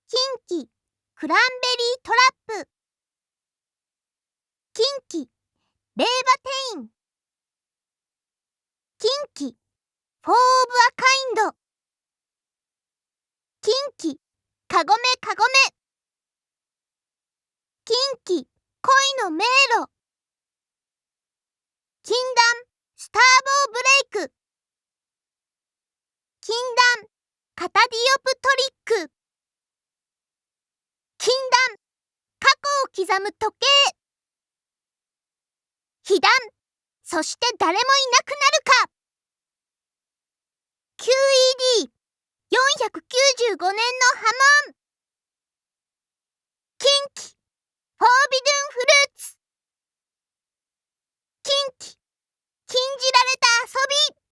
近畿クランベリートラップ。近畿レーバテイン。近畿フォー・オブ・ア・カインド。近畿カゴメカゴメ。近畿恋の迷路。禁断スターボーブレイク。禁断カタディオプトリック。禁断過去を刻む時計。被弾そして誰もいなくなるか。QED495 年の波紋。近畿フォービドゥンフルーツ。近畿禁じられた遊び。